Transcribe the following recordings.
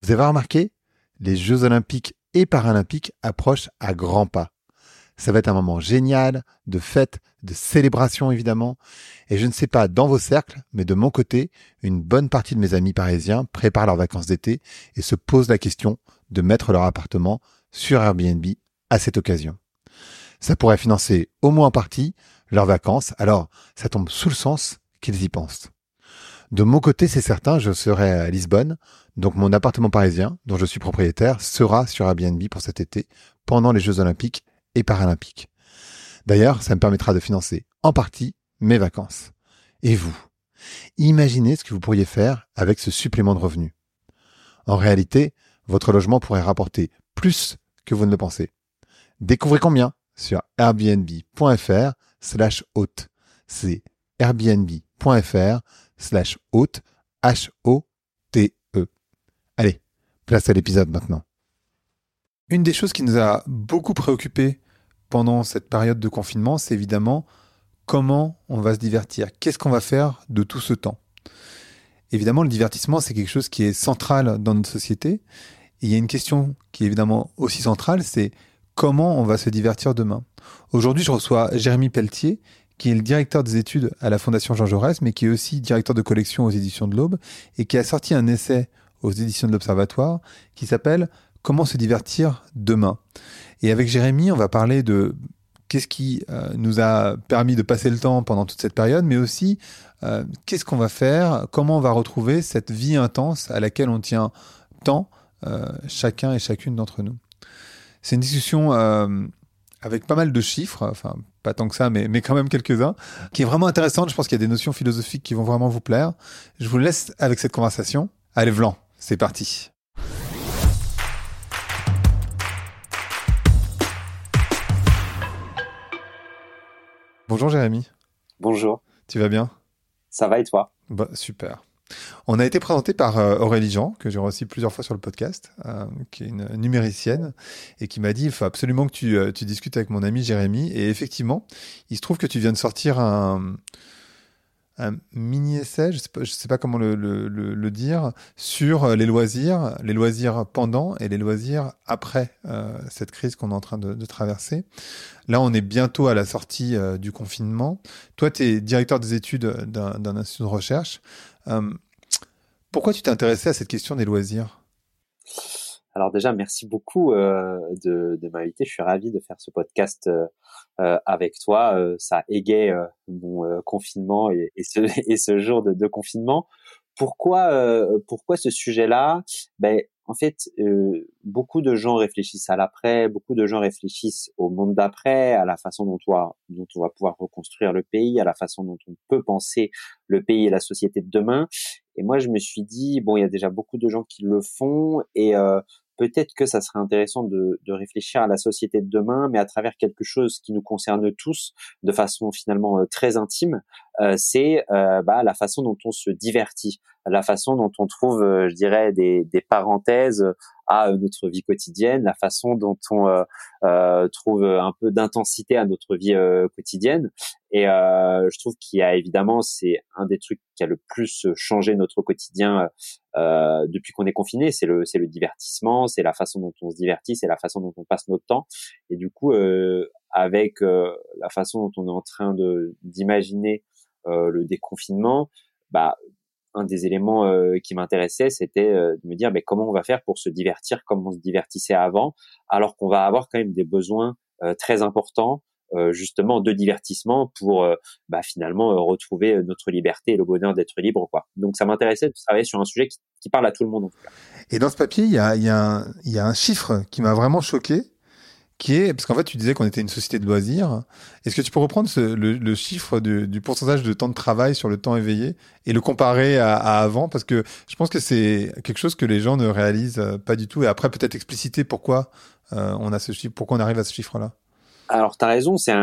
Vous avez remarqué, les Jeux Olympiques et Paralympiques approchent à grands pas. Ça va être un moment génial, de fête, de célébration évidemment. Et je ne sais pas dans vos cercles, mais de mon côté, une bonne partie de mes amis parisiens préparent leurs vacances d'été et se posent la question de mettre leur appartement sur Airbnb à cette occasion. Ça pourrait financer au moins en partie leurs vacances, alors ça tombe sous le sens qu'ils y pensent. De mon côté, c'est certain, je serai à Lisbonne, donc mon appartement parisien, dont je suis propriétaire, sera sur Airbnb pour cet été, pendant les Jeux Olympiques et Paralympiques. D'ailleurs, ça me permettra de financer en partie mes vacances. Et vous, imaginez ce que vous pourriez faire avec ce supplément de revenus. En réalité, votre logement pourrait rapporter plus que vous ne le pensez. Découvrez combien sur airbnb.fr/hôte. C'est airbnb.fr/hôte, H-O-T-E. Allez, place à l'épisode maintenant. Une des choses qui nous a beaucoup préoccupés pendant cette période de confinement, c'est évidemment comment on va se divertir. Qu'est-ce qu'on va faire de tout ce temps? Évidemment, le divertissement, c'est quelque chose qui est central dans notre société. Et il y a une question qui est évidemment aussi centrale, c'est comment on va se divertir demain. Aujourd'hui, je reçois Jérémy Pelletier, qui est le directeur des études à la Fondation Jean Jaurès, mais qui est aussi directeur de collection aux éditions de l'Aube, et qui a sorti un essai aux éditions de l'Observatoire qui s'appelle « Comment se divertir demain ». Et avec Jérémy, on va parler de qu'est-ce qui nous a permis de passer le temps pendant toute cette période, mais aussi qu'est-ce qu'on va faire, comment on va retrouver cette vie intense à laquelle on tient tant, chacun et chacune d'entre nous. C'est une discussion avec pas mal de chiffres, enfin pas tant que ça, mais quand même quelques-uns, qui est vraiment intéressante. Je pense qu'il y a des notions philosophiques qui vont vraiment vous plaire. Je vous laisse avec cette conversation. Allez, Vlan, c'est parti. Bonjour Jérémy. Bonjour. Tu vas bien? Ça va et toi? Bah, super. On a été présenté par Aurélie Jean, que j'ai reçu plusieurs fois sur le podcast, qui est une numéricienne, et qui m'a dit il faut absolument que tu discutes avec mon ami Jérémy. Et effectivement, il se trouve que tu viens de sortir un mini-essai, je sais pas comment le dire, sur les loisirs pendant et les loisirs après cette crise qu'on est en train de traverser. Là, on est bientôt à la sortie du confinement. Toi, tu es directeur des études d'un institut de recherche. Pourquoi tu t'es intéressé à cette question des loisirs? Alors déjà, merci beaucoup de m'inviter. Je suis ravi de faire ce podcast avec toi. Ça égaye mon confinement et ce jour de confinement. Pourquoi ce sujet-là? En fait, beaucoup de gens réfléchissent à l'après, beaucoup de gens réfléchissent au monde d'après, à la façon dont on va pouvoir reconstruire le pays, à la façon dont on peut penser le pays et la société de demain. Et moi, je me suis dit, bon, il y a déjà beaucoup de gens qui le font et peut-être que ça serait intéressant de réfléchir à la société de demain, mais à travers quelque chose qui nous concerne tous de façon finalement très intime. C'est la façon dont on se divertit, la façon dont on trouve, je dirais, des parenthèses à notre vie quotidienne, la façon dont on trouve un peu d'intensité à notre vie quotidienne. Et je trouve qu'il y a évidemment, c'est un des trucs qui a le plus changé notre quotidien depuis qu'on est confiné, c'est le divertissement, c'est la façon dont on se divertit, c'est la façon dont on passe notre temps. Et du coup, avec la façon dont on est en train d'imaginer le déconfinement, un des éléments qui m'intéressait, c'était de me dire comment on va faire pour se divertir comme on se divertissait avant, alors qu'on va avoir quand même des besoins très importants justement de divertissement pour finalement retrouver notre liberté et le bonheur d'être libre, quoi. Donc ça m'intéressait de travailler sur un sujet qui parle à tout le monde en tout cas. Et dans ce papier, il y a un chiffre qui m'a vraiment choqué, qui est, parce qu'en fait, tu disais qu'on était une société de loisirs. Est-ce que tu peux reprendre le chiffre du pourcentage de temps de travail sur le temps éveillé et le comparer à avant? Parce que je pense que c'est quelque chose que les gens ne réalisent pas du tout. Et après, peut-être expliciter pourquoi on a ce chiffre, pourquoi on arrive à ce chiffre-là. Alors, t'as raison, c'est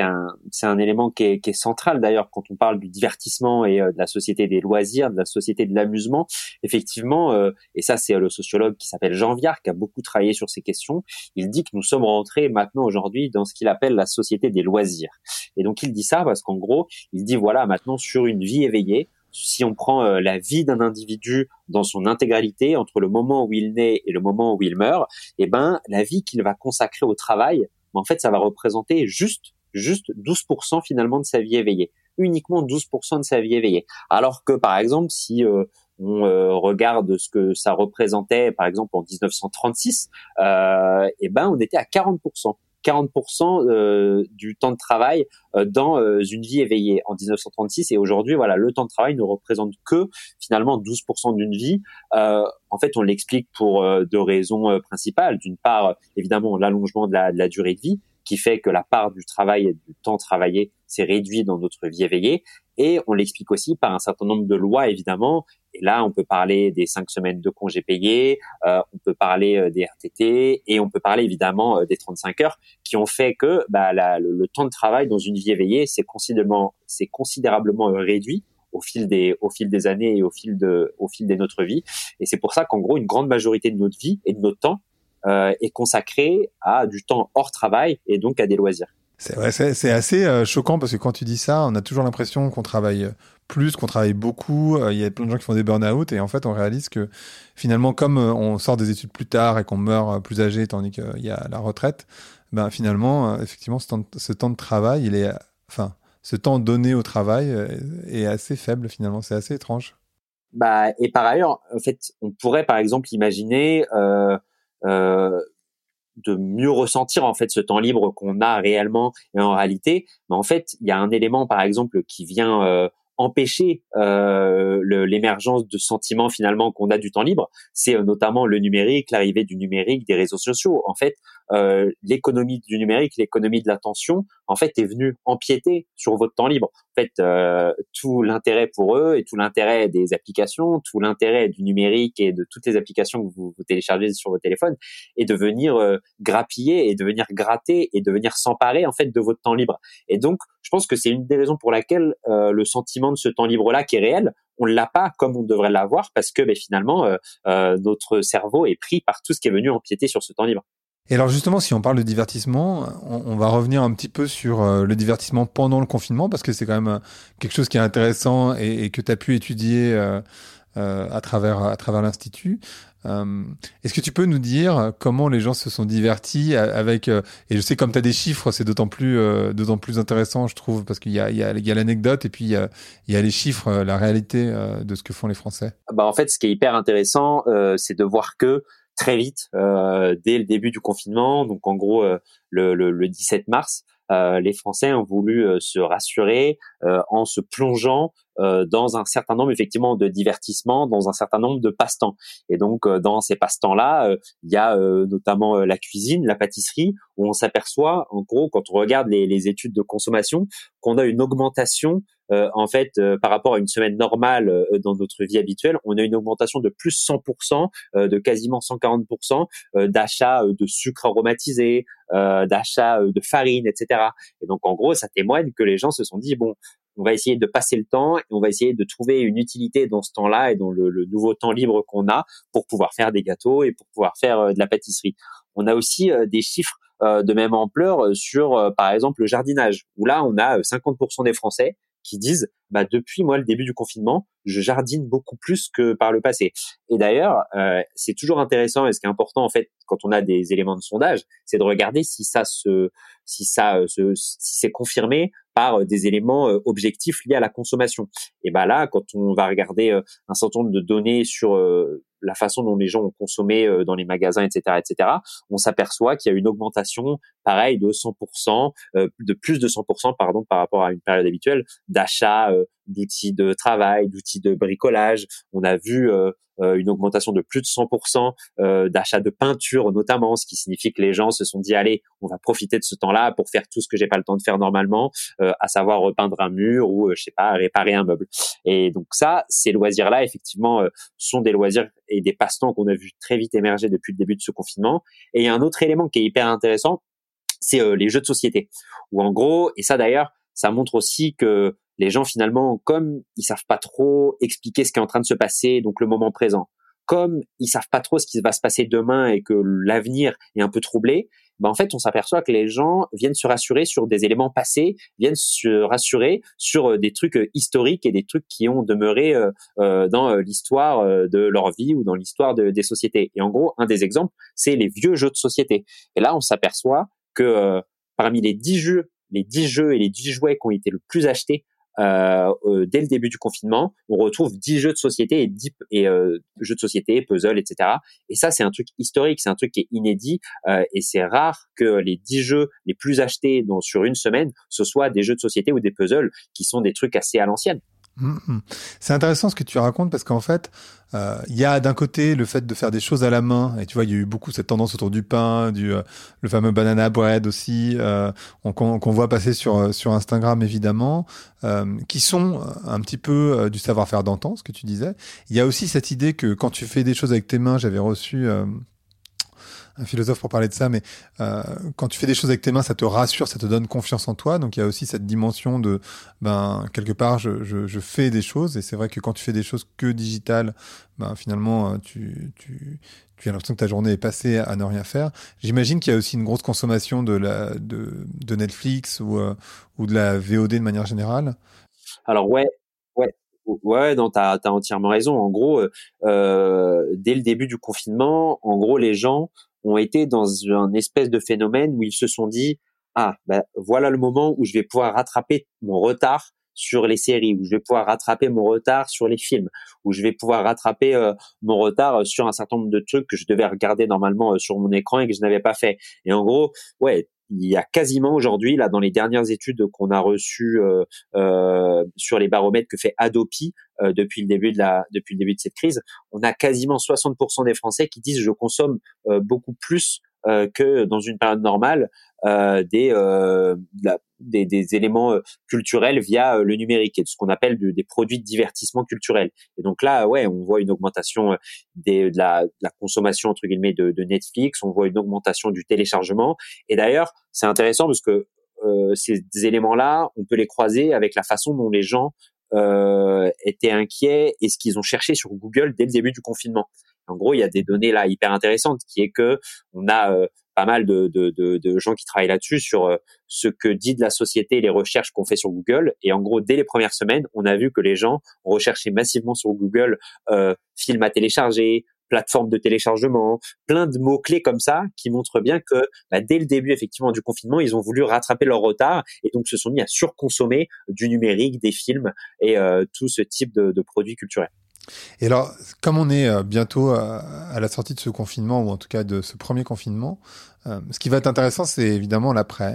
un élément qui est central d'ailleurs quand on parle du divertissement et de la société des loisirs, de la société de l'amusement. Effectivement, et ça c'est le sociologue qui s'appelle Jean Viard qui a beaucoup travaillé sur ces questions. Il dit que nous sommes rentrés maintenant aujourd'hui dans ce qu'il appelle la société des loisirs. Et donc il dit ça parce qu'en gros, il dit voilà, maintenant sur une vie éveillée, si on prend la vie d'un individu dans son intégralité, entre le moment où il naît et le moment où il meurt, eh ben, la vie qu'il va consacrer au travail, en fait, ça va représenter juste 12% finalement de sa vie éveillée. Uniquement 12% de sa vie éveillée. Alors que, par exemple, si on regarde ce que ça représentait, par exemple, en 1936, eh ben, on était à 40%. 40% du temps de travail dans une vie éveillée en 1936, et aujourd'hui, voilà, le temps de travail ne représente que finalement 12% d'une vie. En fait, on l'explique pour deux raisons principales. D'une part, évidemment, l'allongement de la durée de vie, qui fait que la part du travail et du temps travaillé s'est réduite dans notre vie éveillée. Et on l'explique aussi par un certain nombre de lois, évidemment. Et là, on peut parler des 5 semaines de congés payés, on peut parler des RTT, et on peut parler évidemment des 35 heures, qui ont fait que le temps de travail dans une vie éveillée s'est considérablement réduit au fil des années et au fil de notre vie. Et c'est pour ça qu'en gros, une grande majorité de notre vie et de notre temps est consacré à du temps hors travail et donc à des loisirs. C'est vrai, c'est assez choquant parce que quand tu dis ça, on a toujours l'impression qu'on travaille plus, qu'on travaille beaucoup. Il y a plein de gens qui font des burn-out et en fait, on réalise que finalement, comme on sort des études plus tard et qu'on meurt plus âgé, tandis qu'il y a la retraite, ben finalement, effectivement, ce temps de travail, ce temps donné au travail est assez faible finalement. C'est assez étrange. Et par ailleurs, en fait, on pourrait par exemple imaginer de mieux ressentir en fait ce temps libre qu'on a réellement et en réalité. Mais en fait, il y a un élément par exemple qui vient empêcher l'émergence de sentiments finalement qu'on a du temps libre. C'est notamment le numérique, l'arrivée du numérique, des réseaux sociaux. En fait, l'économie du numérique, l'économie de l'attention, en fait, est venue empiéter sur votre temps libre. En fait, tout l'intérêt pour eux et tout l'intérêt des applications, tout l'intérêt du numérique et de toutes les applications que vous téléchargez sur votre téléphone est de venir grappiller et de venir gratter et de venir s'emparer en fait de votre temps libre. Et donc, je pense que c'est une des raisons pour laquelle le sentiment de ce temps libre-là qui est réel, on l'a pas comme on devrait l'avoir parce que finalement, notre cerveau est pris par tout ce qui est venu empiéter sur ce temps libre. Et alors justement, si on parle de divertissement, on va revenir un petit peu sur le divertissement pendant le confinement, parce que c'est quand même quelque chose qui est intéressant et que tu as pu étudier à travers l'Institut. Est-ce que tu peux nous dire comment les gens se sont divertis avec et je sais comme tu as des chiffres, c'est d'autant plus intéressant, je trouve, parce qu'il y a l'anecdote et puis il y a les chiffres, la réalité de ce que font les Français. En fait, ce qui est hyper intéressant, c'est de voir que très vite, dès le début du confinement, donc en gros le 17 mars, les Français ont voulu se rassurer en se plongeant dans un certain nombre effectivement de divertissements, dans un certain nombre de passe-temps. Et donc dans ces passe-temps-là, il y a notamment la cuisine, la pâtisserie, où on s'aperçoit en gros quand on regarde les études de consommation qu'on a une augmentation en fait, par rapport à une semaine normale dans notre vie habituelle, on a une augmentation de plus 100%, de quasiment 140% d'achats de sucre aromatisé, d'achats de farine, etc. Et donc, en gros, ça témoigne que les gens se sont dit, bon, on va essayer de passer le temps et on va essayer de trouver une utilité dans ce temps-là et dans le nouveau temps libre qu'on a pour pouvoir faire des gâteaux et pour pouvoir faire de la pâtisserie. On a aussi des chiffres de même ampleur sur, par exemple, le jardinage, où là, on a 50% des Français qui disent depuis moi le début du confinement, je jardine beaucoup plus que par le passé. Et d'ailleurs, c'est toujours intéressant et ce qui est important en fait quand on a des éléments de sondage, c'est de regarder si c'est confirmé par des éléments objectifs liés à la consommation. Et là, quand on va regarder un certain nombre de données sur la façon dont les gens ont consommé dans les magasins, etc., on s'aperçoit qu'il y a une augmentation, pareil, de 100%, de plus de 100%, pardon, par rapport à une période habituelle, d'achat d'outils de travail, d'outils de bricolage. On a vu une augmentation de plus de 100% d'achat de peinture notamment, ce qui signifie que les gens se sont dit allez, on va profiter de ce temps-là pour faire tout ce que j'ai pas le temps de faire normalement, à savoir repeindre un mur ou je sais pas, réparer un meuble. Et donc ça, ces loisirs-là effectivement sont des loisirs et des passe-temps qu'on a vu très vite émerger depuis le début de ce confinement. Et il y a un autre élément qui est hyper intéressant, c'est les jeux de société. Où en gros, et ça d'ailleurs, ça montre aussi que les gens finalement, comme ils savent pas trop expliquer ce qui est en train de se passer, donc le moment présent, comme ils savent pas trop ce qui va se passer demain et que l'avenir est un peu troublé, en fait, on s'aperçoit que les gens viennent se rassurer sur des éléments passés, viennent se rassurer sur des trucs historiques et des trucs qui ont demeuré dans l'histoire de leur vie ou dans l'histoire des sociétés. Et en gros, un des exemples, c'est les vieux jeux de société. Et là, on s'aperçoit que parmi les 10 jeux et les 10 jouets qui ont été le plus achetés dès le début du confinement, on retrouve 10 jeux de société et jeux de société, puzzles, etc. Et ça, c'est un truc historique, c'est un truc qui est inédit et c'est rare que les 10 jeux les plus achetés sur une semaine, ce soit des jeux de société ou des puzzles qui sont des trucs assez à l'ancienne. C'est intéressant ce que tu racontes parce qu'en fait, il y a d'un côté le fait de faire des choses à la main et tu vois, il y a eu beaucoup cette tendance autour du pain, le fameux banana bread aussi, qu'on voit passer sur Instagram évidemment, qui sont un petit peu du savoir-faire d'antan, ce que tu disais. Il y a aussi cette idée que quand tu fais des choses avec tes mains, j'avais reçu un philosophe pour parler de ça, mais quand tu fais des choses avec tes mains, ça te rassure, ça te donne confiance en toi. Donc il y a aussi cette dimension de, quelque part, je fais des choses, et c'est vrai que quand tu fais des choses que digitales, finalement, tu as l'impression que ta journée est passée à ne rien faire. J'imagine qu'il y a aussi une grosse consommation de Netflix ou de la VOD de manière générale. Alors ouais. Ouais, non, t'as entièrement raison. En gros, dès le début du confinement, en gros, les gens ont été dans un espèce de phénomène où ils se sont dit, voilà le moment où je vais pouvoir rattraper mon retard sur les séries, où je vais pouvoir rattraper mon retard sur les films, où je vais pouvoir rattraper mon retard sur un certain nombre de trucs que je devais regarder normalement sur mon écran et que je n'avais pas fait. Et en gros, ouais, il y a quasiment aujourd'hui, là, dans les dernières études qu'on a reçues sur les baromètres que fait Adopi depuis le début de cette crise, on a quasiment 60% des Français qui disent je consomme beaucoup plus que dans une période normale des éléments culturels via le numérique et ce qu'on appelle des produits de divertissement culturel. Et donc là, ouais, on voit une augmentation de la consommation entre guillemets de Netflix, on voit une augmentation du téléchargement. Et d'ailleurs, c'est intéressant parce que ces éléments-là, on peut les croiser avec la façon dont les gens étaient inquiets et ce qu'ils ont cherché sur Google dès le début du confinement. En gros, il y a des données là hyper intéressantes qui est que on a pas mal de gens qui travaillent là-dessus sur ce que dit de la société et les recherches qu'on fait sur Google. Et en gros, dès les premières semaines, on a vu que les gens ont recherché massivement sur Google films à télécharger, plateforme de téléchargement, plein de mots-clés comme ça qui montrent bien que dès le début effectivement du confinement, ils ont voulu rattraper leur retard et donc se sont mis à surconsommer du numérique, des films et tout ce type de produits culturels. Et alors, comme on est bientôt à la sortie de ce confinement, ou en tout cas de ce premier confinement, ce qui va être intéressant, c'est évidemment l'après.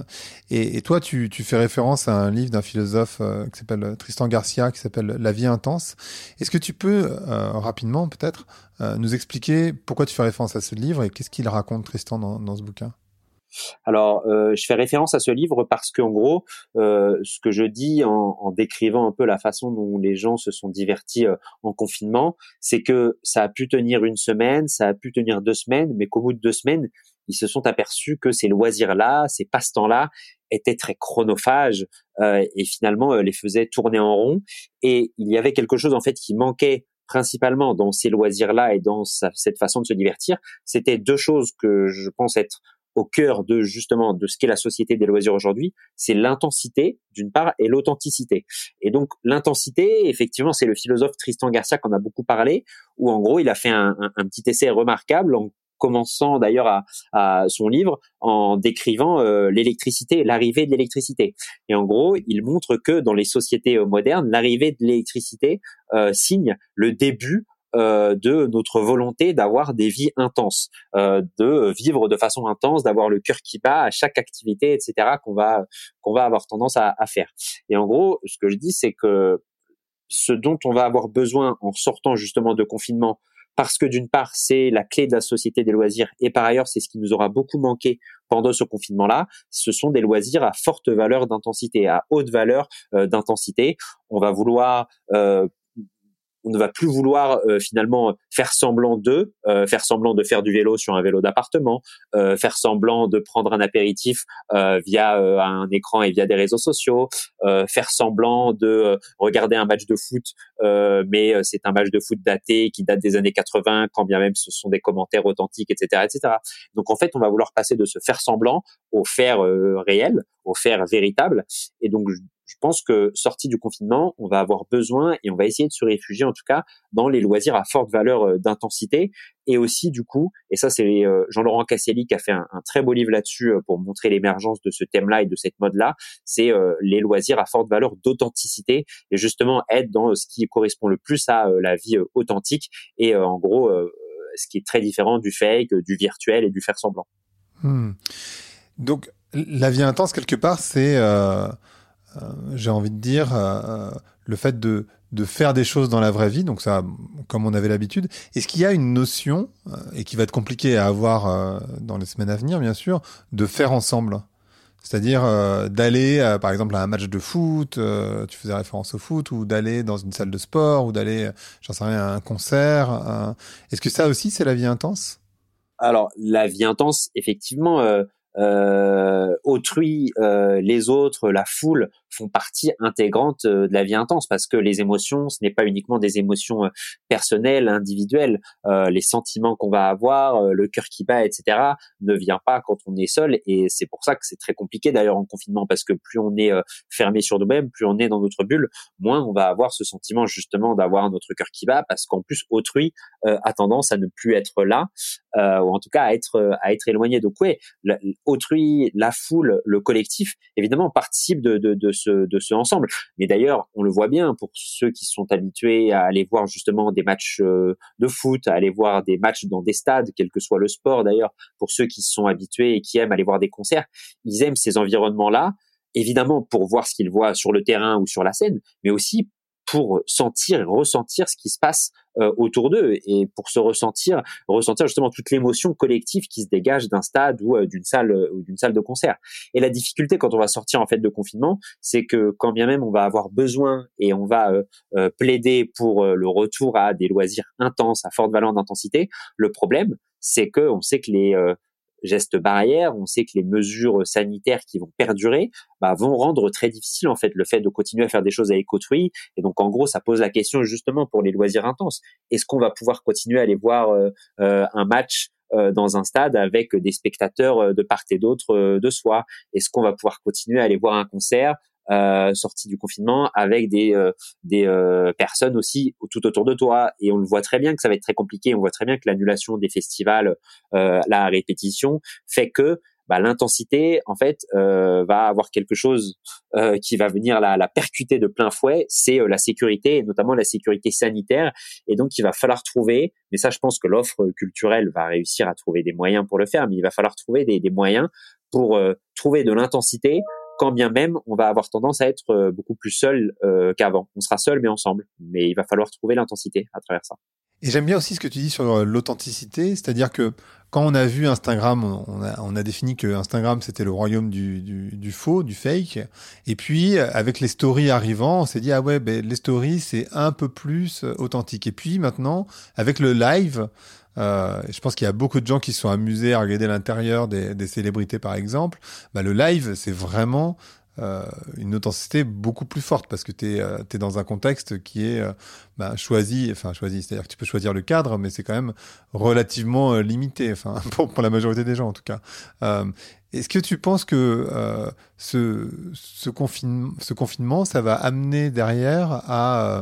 Et toi, tu fais référence à un livre d'un philosophe qui s'appelle Tristan Garcia, qui s'appelle La vie intense. Est-ce que tu peux, rapidement peut-être, nous expliquer pourquoi tu fais référence à ce livre et qu'est-ce qu'il raconte, Tristan, dans ce bouquin ? Alors, je fais référence à ce livre parce qu'en gros, ce que je dis en décrivant un peu la façon dont les gens se sont divertis en confinement, c'est que ça a pu tenir une semaine, ça a pu tenir 2 semaines, mais qu'au bout de 2 semaines, ils se sont aperçus que ces loisirs-là, ces passe-temps-là, étaient très chronophages et finalement les faisaient tourner en rond. Et il y avait quelque chose en fait qui manquait principalement dans ces loisirs-là et dans cette façon de se divertir. C'était 2 choses que je pense être au cœur de justement de ce qu'est la société des loisirs aujourd'hui, c'est l'intensité d'une part et l'authenticité. Et donc l'intensité, effectivement, c'est le philosophe Tristan Garcia qu'on a beaucoup parlé, où en gros il a fait un petit essai remarquable en commençant d'ailleurs à son livre en décrivant l'électricité, l'arrivée de l'électricité. Et en gros, il montre que dans les sociétés modernes, l'arrivée de l'électricité signe le début de notre volonté d'avoir des vies intenses, de vivre de façon intense, d'avoir le cœur qui bat à chaque activité, etc. qu'on va avoir tendance à faire. Et en gros, ce que je dis, c'est que ce dont on va avoir besoin en sortant justement de confinement, parce que d'une part, c'est la clé de la société des loisirs, et par ailleurs, c'est ce qui nous aura beaucoup manqué pendant ce confinement-là, ce sont des loisirs à forte valeur d'intensité, à haute valeur d'intensité. On va vouloir on ne va plus vouloir finalement faire semblant de faire du vélo sur un vélo d'appartement, faire semblant de prendre un apéritif via un écran et via des réseaux sociaux, faire semblant de regarder un match de foot, mais c'est un match de foot daté qui date des années 80, quand bien même ce sont des commentaires authentiques, etc., etc. Donc en fait, on va vouloir passer de ce faire semblant au faire réel, au faire véritable. Et donc je pense que sorti du confinement, on va avoir besoin et on va essayer de se réfugier en tout cas dans les loisirs à forte valeur d'intensité. Et aussi du coup, et ça c'est Jean-Laurent Casselli qui a fait un très beau livre là-dessus pour montrer l'émergence de ce thème-là et de cette mode-là, c'est les loisirs à forte valeur d'authenticité et justement être dans ce qui correspond le plus à la vie authentique et en gros ce qui est très différent du fake, du virtuel et du faire semblant. Donc, la vie intense, quelque part, c'est, j'ai envie de dire, le fait de faire des choses dans la vraie vie, donc ça, comme on avait l'habitude. Est-ce qu'il y a une notion, et qui va être compliquée à avoir dans les semaines à venir, bien sûr, de faire ensemble? C'est-à-dire d'aller, par exemple, à un match de foot, tu faisais référence au foot, ou d'aller dans une salle de sport, ou d'aller, j'en sais rien, à un concert. Est-ce que ça aussi, c'est la vie intense? Alors, la vie intense, effectivement, autrui, les autres, la foule font partie intégrante de la vie intense parce que les émotions, ce n'est pas uniquement des émotions personnelles, individuelles. Les sentiments qu'on va avoir, le cœur qui bat, etc., ne vient pas quand on est seul. Et c'est pour ça que c'est très compliqué d'ailleurs en confinement parce que plus on est fermé sur nous-mêmes, plus on est dans notre bulle, moins on va avoir ce sentiment justement d'avoir notre cœur qui bat parce qu'en plus autrui a tendance à ne plus être là. Ou en tout cas à être éloigné. Donc ouais, autrui, la foule, le collectif, évidemment participe de ce ensemble. Mais d'ailleurs, on le voit bien pour ceux qui sont habitués à aller voir justement des matchs de foot, à aller voir des matchs dans des stades, quel que soit le sport d'ailleurs. Pour ceux qui sont habitués et qui aiment aller voir des concerts, ils aiment ces environnements-là. Évidemment pour voir ce qu'ils voient sur le terrain ou sur la scène, mais aussi pour sentir et ressentir ce qui se passe autour d'eux et pour ressentir justement toute l'émotion collective qui se dégage d'un stade ou d'une salle de concert. Et la difficulté quand on va sortir en fait de confinement, c'est que quand bien même on va avoir besoin et on va plaider pour le retour à des loisirs intenses à forte valeur d'intensité, le problème c'est que on sait que les gestes barrières, on sait que les mesures sanitaires qui vont perdurer vont rendre très difficile en fait le fait de continuer à faire des choses avec autrui. Et donc en gros, ça pose la question justement pour les loisirs intenses. Est-ce qu'on va pouvoir continuer à aller voir un match dans un stade avec des spectateurs de part et d'autre de soi? Est-ce qu'on va pouvoir continuer à aller voir un concert sorti du confinement avec des personnes aussi tout autour de toi? Et on le voit très bien que ça va être très compliqué. On voit très bien que l'annulation des festivals, la répétition fait que l'intensité en fait va avoir quelque chose qui va venir la percuter de plein fouet, c'est la sécurité et notamment la sécurité sanitaire. Et donc il va falloir trouver, mais ça je pense que l'offre culturelle va réussir à trouver des moyens pour le faire, mais il va falloir trouver des moyens pour trouver de l'intensité quand bien même on va avoir tendance à être beaucoup plus seul qu'avant. On sera seul mais ensemble, mais il va falloir trouver l'intensité à travers ça. Et j'aime bien aussi ce que tu dis sur l'authenticité, c'est-à-dire que quand on a vu Instagram, on a défini que Instagram c'était le royaume du faux, du fake. Et puis avec les stories arrivant, on s'est dit ah ouais, les stories c'est un peu plus authentique. Et puis maintenant avec le live, je pense qu'il y a beaucoup de gens qui se sont amusés à regarder l'intérieur des célébrités par exemple. Le live c'est vraiment une authenticité beaucoup plus forte parce que t'es dans un contexte qui est choisi, c'est-à-dire que tu peux choisir le cadre, mais c'est quand même relativement limité, pour la majorité des gens en tout cas. Est-ce que tu penses que ce confinement, ça va amener derrière à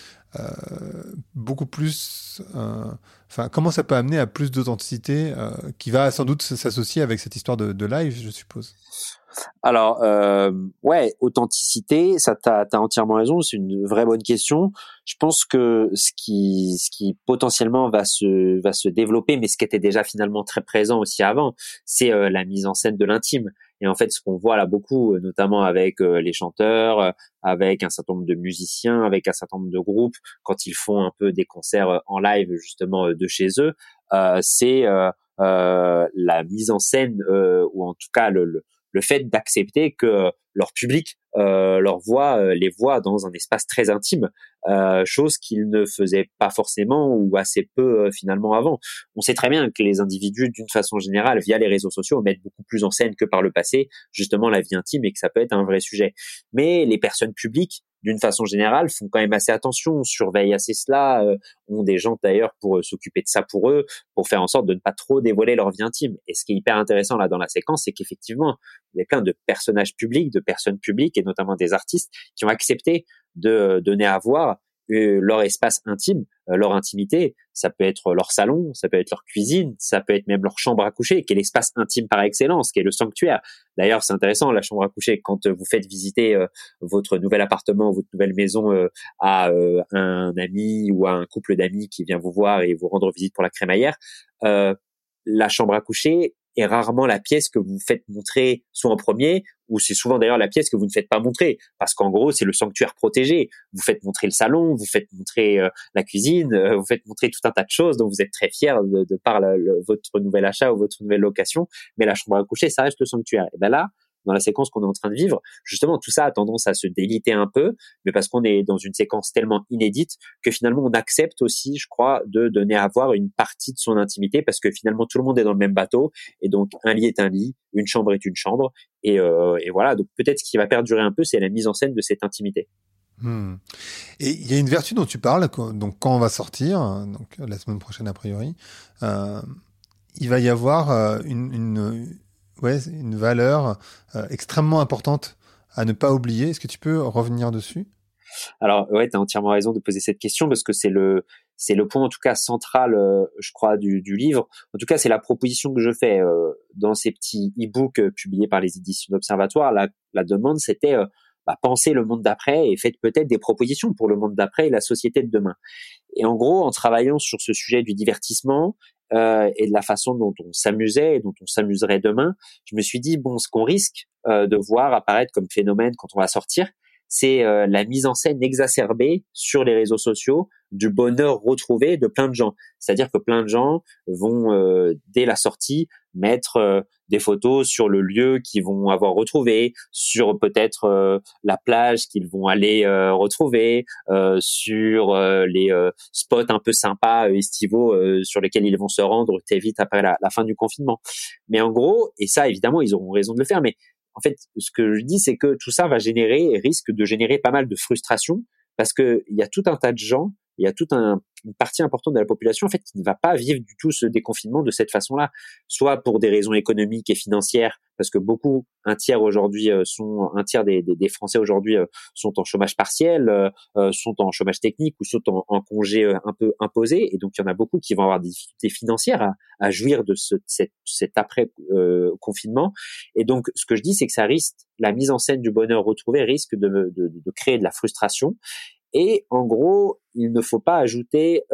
beaucoup plus, comment ça peut amener à plus d'authenticité qui va sans doute s'associer avec cette histoire de live, je suppose? Alors, ouais, authenticité, ça t'as entièrement raison, c'est une vraie bonne question. Je pense que ce qui potentiellement va se développer, mais ce qui était déjà finalement très présent aussi avant, c'est la mise en scène de l'intime. Et en fait, ce qu'on voit là beaucoup, notamment avec les chanteurs, avec un certain nombre de musiciens, avec un certain nombre de groupes, quand ils font un peu des concerts en live justement de chez eux, c'est la mise en scène ou en tout cas le fait d'accepter que leur public les voit dans un espace très intime, chose qu'ils ne faisaient pas forcément ou assez peu finalement avant. On sait très bien que les individus, d'une façon générale, via les réseaux sociaux, mettent beaucoup plus en scène que par le passé, justement la vie intime, et que ça peut être un vrai sujet. Mais les personnes publiques, d'une façon générale, font quand même assez attention, surveillent assez cela, ont des gens d'ailleurs pour s'occuper de ça pour eux, pour faire en sorte de ne pas trop dévoiler leur vie intime. Et ce qui est hyper intéressant là dans la séquence, c'est qu'effectivement, il y a plein de personnages publics, de personnes publiques, et notamment des artistes, qui ont accepté de donner à voir leur espace intime, leur intimité. Ça peut être leur salon, ça peut être leur cuisine, ça peut être même leur chambre à coucher, qui est l'espace intime par excellence, qui est le sanctuaire. D'ailleurs, c'est intéressant, la chambre à coucher, quand vous faites visiter votre nouvel appartement, votre nouvelle maison à un ami ou à un couple d'amis qui vient vous voir et vous rendre visite pour la crémaillère, la chambre à coucher est rarement la pièce que vous faites montrer soit en premier, ou c'est souvent d'ailleurs la pièce que vous ne faites pas montrer, parce qu'en gros c'est le sanctuaire protégé. Vous faites montrer le salon, vous faites montrer la cuisine, vous faites montrer tout un tas de choses dont vous êtes très fiers de par votre nouvel achat ou votre nouvelle location, mais la chambre à coucher, ça reste le sanctuaire. Et ben là, dans la séquence qu'on est en train de vivre, justement, tout ça a tendance à se déliter un peu, mais parce qu'on est dans une séquence tellement inédite que finalement, on accepte aussi, je crois, de donner à voir une partie de son intimité, parce que finalement, tout le monde est dans le même bateau, et donc un lit est un lit, une chambre est une chambre, et voilà. Donc peut-être ce qui va perdurer un peu, c'est la mise en scène de cette intimité. Et il y a une vertu dont tu parles, donc quand on va sortir, donc la semaine prochaine a priori, il va y avoir une valeur extrêmement importante à ne pas oublier. Est-ce que tu peux revenir dessus? Alors ouais, tu as entièrement raison de poser cette question, parce que c'est le point en tout cas central, je crois, du livre. En tout cas, c'est la proposition que je fais dans ces petits e-books publiés par les éditions d'Observatoire. La demande, c'était pensez le monde d'après et faites peut-être des propositions pour le monde d'après et la société de demain. Et en gros, en travaillant sur ce sujet du divertissement et de la façon dont on s'amusait et dont on s'amuserait demain, je me suis dit, bon, ce qu'on risque de voir apparaître comme phénomène quand on va sortir, c'est la mise en scène exacerbée sur les réseaux sociaux du bonheur retrouvé de plein de gens. C'est-à-dire que plein de gens vont, dès la sortie, mettre des photos sur le lieu qu'ils vont avoir retrouvé, sur peut-être la plage qu'ils vont aller retrouver, sur les spots un peu sympas estivaux sur lesquels ils vont se rendre très vite après la fin du confinement. Mais en gros, et ça évidemment ils auront raison de le faire, mais en fait, ce que je dis, c'est que tout ça va générer et risque de générer pas mal de frustration, parce que il y a tout un tas de gens, il y a une partie importante de la population en fait qui ne va pas vivre du tout ce déconfinement de cette façon-là, soit pour des raisons économiques et financières, parce que un tiers des Français aujourd'hui sont en chômage partiel, sont en chômage technique ou sont en congé un peu imposé, et donc il y en a beaucoup qui vont avoir des difficultés financières à jouir de cet après confinement. Et donc ce que je dis, c'est que la mise en scène du bonheur retrouvé risque de créer de la frustration. Et en gros, il ne faut pas ajouter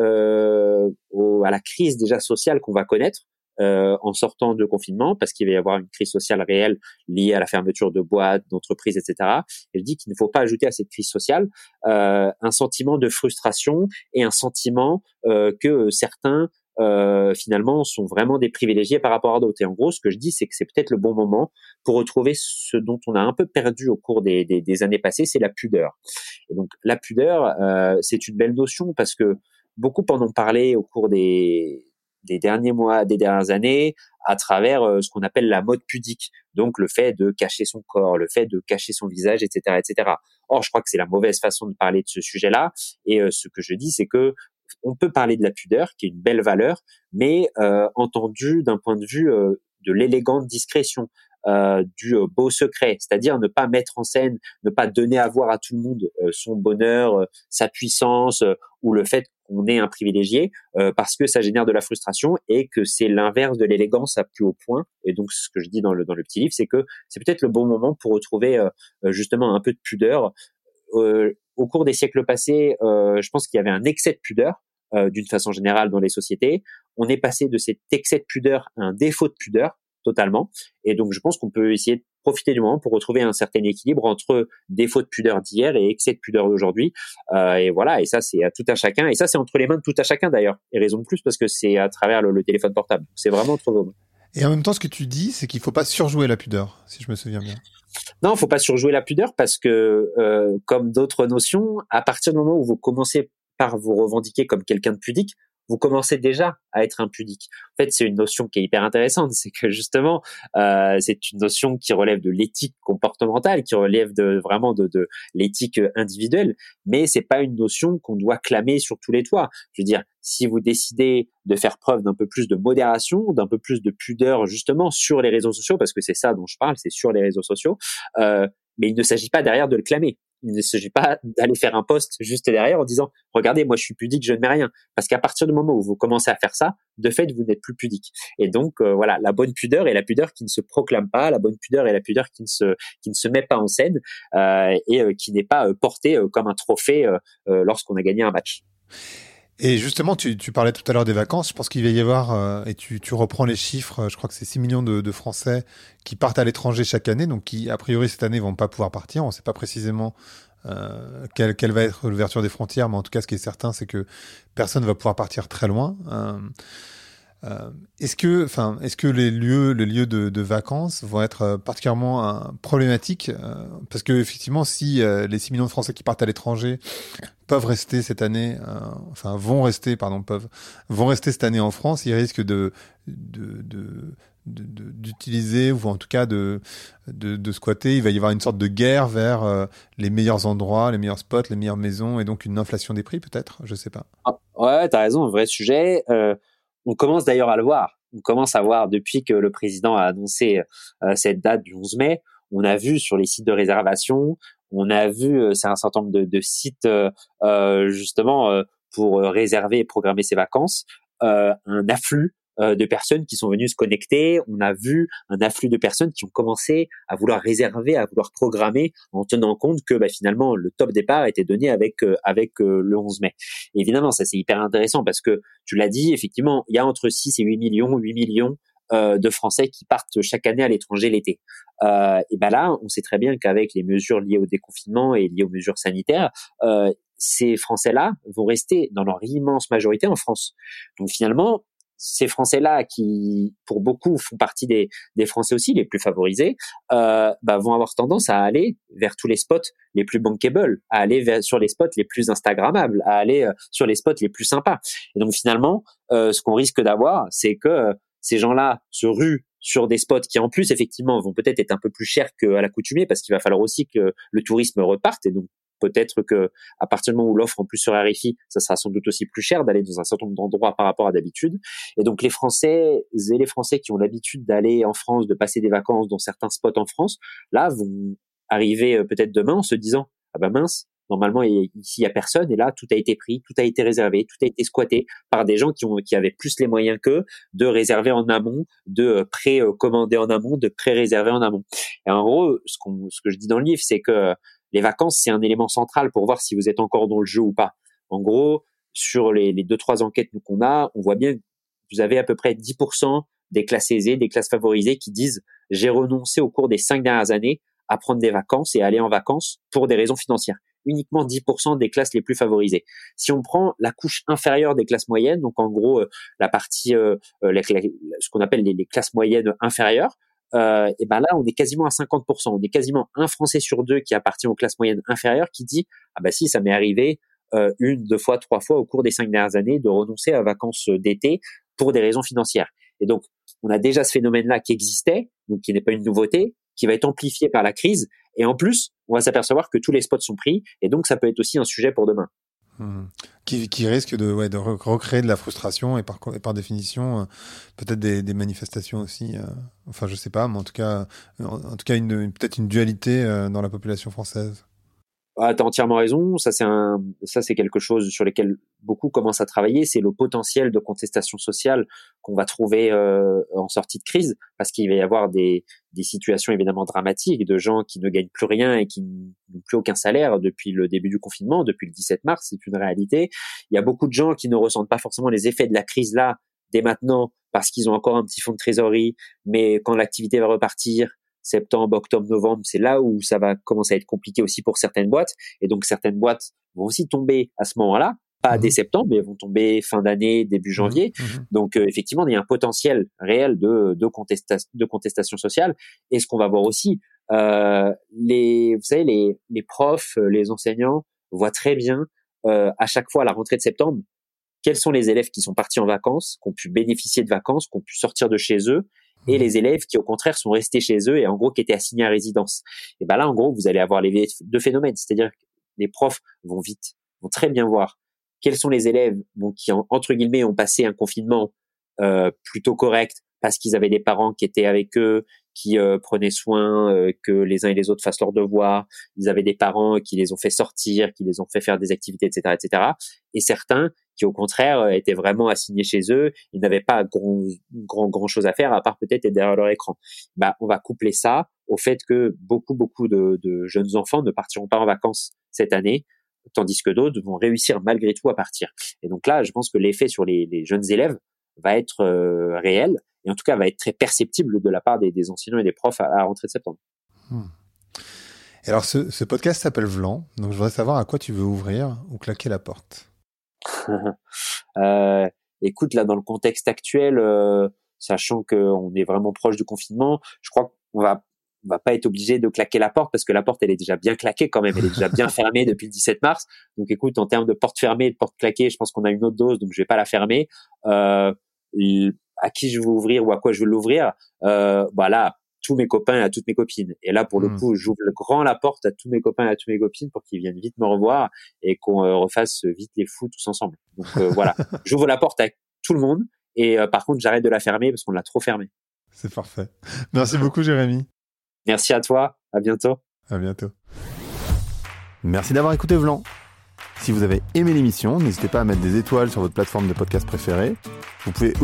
à la crise déjà sociale qu'on va connaître en sortant de confinement, parce qu'il va y avoir une crise sociale réelle liée à la fermeture de boîtes, d'entreprises, etc. Et je dis qu'il ne faut pas ajouter à cette crise sociale un sentiment de frustration et un sentiment que certains finalement sont vraiment des privilégiés par rapport à d'autres. Et en gros, ce que je dis, c'est que c'est peut-être le bon moment pour retrouver ce dont on a un peu perdu au cours des années passées, c'est la pudeur. Et donc la pudeur, c'est une belle notion, parce que beaucoup en ont parlé au cours des derniers mois, des dernières années, à travers ce qu'on appelle la mode pudique. Donc le fait de cacher son corps, le fait de cacher son visage, etc., etc. Or, je crois que c'est la mauvaise façon de parler de ce sujet-là. Et ce que je dis, c'est que on peut parler de la pudeur, qui est une belle valeur, mais entendue d'un point de vue de l'élégante discrétion, du beau secret, c'est-à-dire ne pas mettre en scène, ne pas donner à voir à tout le monde son bonheur, sa puissance ou le fait qu'on est un privilégié, parce que ça génère de la frustration et que c'est l'inverse de l'élégance à plus haut point. Et donc ce que je dis dans le petit livre, c'est que c'est peut-être le bon moment pour retrouver justement un peu de pudeur. Au cours des siècles passés, je pense qu'il y avait un excès de pudeur d'une façon générale dans les sociétés. On est passé de cet excès de pudeur à un défaut de pudeur totalement. Et donc, je pense qu'on peut essayer de profiter du moment pour retrouver un certain équilibre entre défaut de pudeur d'hier et excès de pudeur d'aujourd'hui. Et voilà, et ça, c'est à tout un chacun. Et ça, c'est entre les mains de tout un chacun, d'ailleurs. Et raison de plus, parce que c'est à travers le téléphone portable. C'est vraiment trop beau. Et en même temps, ce que tu dis, c'est qu'il faut pas surjouer la pudeur, si je me souviens bien. Non, faut pas surjouer la pudeur parce que, comme d'autres notions, à partir du moment où vous commencez par vous revendiquer comme quelqu'un de pudique, vous commencez déjà à être impudique. En fait, c'est une notion qui est hyper intéressante. C'est que justement, c'est une notion qui relève de l'éthique comportementale, qui relève de l'éthique individuelle, mais c'est pas une notion qu'on doit clamer sur tous les toits. Je veux dire, si vous décidez de faire preuve d'un peu plus de modération, d'un peu plus de pudeur justement sur les réseaux sociaux, parce que c'est ça dont je parle, c'est sur les réseaux sociaux, mais il ne s'agit pas derrière de le clamer. Il ne s'agit pas d'aller faire un post juste derrière en disant regardez, moi je suis pudique, je ne mets rien. Parce qu'à partir du moment où vous commencez à faire ça, de fait vous n'êtes plus pudique. Et donc voilà, la bonne pudeur est la pudeur qui ne se proclame pas, la bonne pudeur est la pudeur qui ne se met pas en scène qui n'est pas portée comme un trophée lorsqu'on a gagné un match. Et justement, tu parlais tout à l'heure des vacances. Je pense qu'il va y avoir, et tu reprends les chiffres, je crois que c'est 6 millions de Français qui partent à l'étranger chaque année, donc qui, a priori, cette année, vont pas pouvoir partir. On ne sait pas précisément quelle va être l'ouverture des frontières, mais en tout cas, ce qui est certain, c'est que personne ne va pouvoir partir très loin. Est-ce que les lieux de vacances vont être particulièrement problématiques parce que effectivement, si les 6 millions de Français qui partent à l'étranger peuvent rester cette année, vont rester cette année en France, ils risquent d'utiliser ou en tout cas de squatter. Il va y avoir une sorte de guerre vers les meilleurs endroits, les meilleurs spots, les meilleures maisons et donc une inflation des prix peut-être, je sais pas. Ah, ouais, t'as raison, un vrai sujet. On commence d'ailleurs à le voir. On commence à voir depuis que le président a annoncé cette date du 11 mai. On a vu sur les sites de réservation, on a vu c'est un certain nombre de sites justement pour réserver et programmer ses vacances, un afflux de personnes qui sont venues se connecter. On a vu un afflux de personnes qui ont commencé à vouloir réserver, à vouloir programmer en tenant compte que finalement le top départ était donné avec le 11 mai. Et évidemment, ça c'est hyper intéressant parce que tu l'as dit, effectivement, il y a entre 6 et 8 millions de Français qui partent chaque année à l'étranger l'été. Et là, on sait très bien qu'avec les mesures liées au déconfinement et liées aux mesures sanitaires, ces Français-là vont rester dans leur immense majorité en France. Donc finalement, ces Français-là qui, pour beaucoup, font partie des Français aussi les plus favorisés, vont avoir tendance à aller vers tous les spots les plus bankable, à aller sur les spots les plus instagrammables, à aller sur les spots les plus sympas. Et donc finalement, ce qu'on risque d'avoir, c'est que ces gens-là se ruent sur des spots qui en plus effectivement vont peut-être être un peu plus chers qu'à l'accoutumée parce qu'il va falloir aussi que le tourisme reparte et donc peut-être que à partir du moment où l'offre en plus se raréfie, ça sera sans doute aussi plus cher d'aller dans un certain nombre d'endroits par rapport à d'habitude. Et donc les Français et les Français qui ont l'habitude d'aller en France, de passer des vacances dans certains spots en France, là vont arriver peut-être demain en se disant ah ben mince, normalement ici il y a personne et là tout a été pris, tout a été réservé, tout a été squatté par des gens qui avaient plus les moyens qu'eux de réserver en amont, de pré-commander en amont, de pré-réserver en amont. Et en gros, ce que je dis dans le livre, c'est que les vacances, c'est un élément central pour voir si vous êtes encore dans le jeu ou pas. En gros, sur les 2-3 enquêtes qu'on a, on voit bien que vous avez à peu près 10% des classes aisées, des classes favorisées qui disent « j'ai renoncé au cours des 5 dernières années à prendre des vacances et à aller en vacances pour des raisons financières ». Uniquement 10% des classes les plus favorisées. Si on prend la couche inférieure des classes moyennes, donc en gros la partie, ce qu'on appelle les classes moyennes inférieures, et là on est quasiment à 50%. On est quasiment un Français sur deux qui appartient aux classes moyennes inférieures qui dit ah bah si ça m'est arrivé 1, 2 fois, 3 fois au cours des 5 dernières années de renoncer à vacances d'été pour des raisons financières. Et donc on a déjà ce phénomène-là qui existait, donc qui n'est pas une nouveauté, qui va être amplifié par la crise. Et en plus, on va s'apercevoir que tous les spots sont pris. Et donc, ça peut être aussi un sujet pour demain. Qui risque de recréer de la frustration et par définition, peut-être des manifestations aussi. Enfin, je sais pas, mais en tout cas peut-être une dualité dans la population française. Ah, t'as entièrement raison. Ça, c'est quelque chose sur lequel beaucoup commencent à travailler. C'est le potentiel de contestation sociale qu'on va trouver en sortie de crise, parce qu'il va y avoir des situations évidemment dramatiques de gens qui ne gagnent plus rien et qui n'ont plus aucun salaire depuis le début du confinement, depuis le 17 mars. C'est une réalité. Il y a beaucoup de gens qui ne ressentent pas forcément les effets de la crise là dès maintenant parce qu'ils ont encore un petit fonds de trésorerie, mais quand l'activité va repartir, septembre, octobre, novembre, c'est là où ça va commencer à être compliqué aussi pour certaines boîtes. Et donc, certaines boîtes vont aussi tomber à ce moment-là. pas dès septembre, mais vont tomber fin d'année, début janvier. Donc effectivement, il y a un potentiel réel de contestation sociale. Et ce qu'on va voir aussi, vous savez, les profs, les enseignants voient très bien à chaque fois à la rentrée de septembre quels sont les élèves qui sont partis en vacances, qui ont pu bénéficier de vacances, qui ont pu sortir de chez eux, et les élèves qui au contraire sont restés chez eux et en gros qui étaient assignés à résidence. Et ben là, en gros, vous allez avoir les deux phénomènes, c'est-à-dire que les profs vont très bien voir quels sont les élèves qui, entre guillemets, ont passé un confinement plutôt correct parce qu'ils avaient des parents qui étaient avec eux, qui prenaient soin que les uns et les autres fassent leurs devoirs. Ils avaient des parents qui les ont fait sortir, qui les ont fait faire des activités, etc., etc. Et certains qui, au contraire, étaient vraiment assignés chez eux. Ils n'avaient pas grand chose à faire à part peut-être être derrière leur écran. On va coupler ça au fait que beaucoup de jeunes enfants ne partiront pas en vacances cette année, tandis que d'autres vont réussir malgré tout à partir. Et donc là, je pense que l'effet sur les jeunes élèves va être réel, et en tout cas va être très perceptible de la part des enseignants et des profs à la rentrée de septembre. Et alors ce podcast s'appelle Vlan, donc je voudrais savoir à quoi tu veux ouvrir ou claquer la porte. Écoute, là dans le contexte actuel, sachant qu'on est vraiment proche du confinement, je crois qu'on va pas être obligé de claquer la porte parce que la porte elle est déjà bien claquée quand même, elle est déjà bien fermée depuis le 17 mars. Donc écoute, en termes de porte fermée et de porte claquée, je pense qu'on a une autre dose, donc je vais pas la fermer. À qui je veux ouvrir ou à quoi je veux l'ouvrir, là, tous mes copains et à toutes mes copines. Et là, pour le coup, j'ouvre la porte à tous mes copains et à toutes mes copines pour qu'ils viennent vite me revoir et qu'on refasse vite les fous tous ensemble. Donc voilà, j'ouvre la porte à tout le monde et par contre, j'arrête de la fermer parce qu'on l'a trop fermée. C'est parfait. Merci beaucoup, Jérémy. Merci à toi. À bientôt. À bientôt. Merci d'avoir écouté Vlan. Si vous avez aimé l'émission, n'hésitez pas à mettre des étoiles sur votre plateforme de podcast préférée. Vous pouvez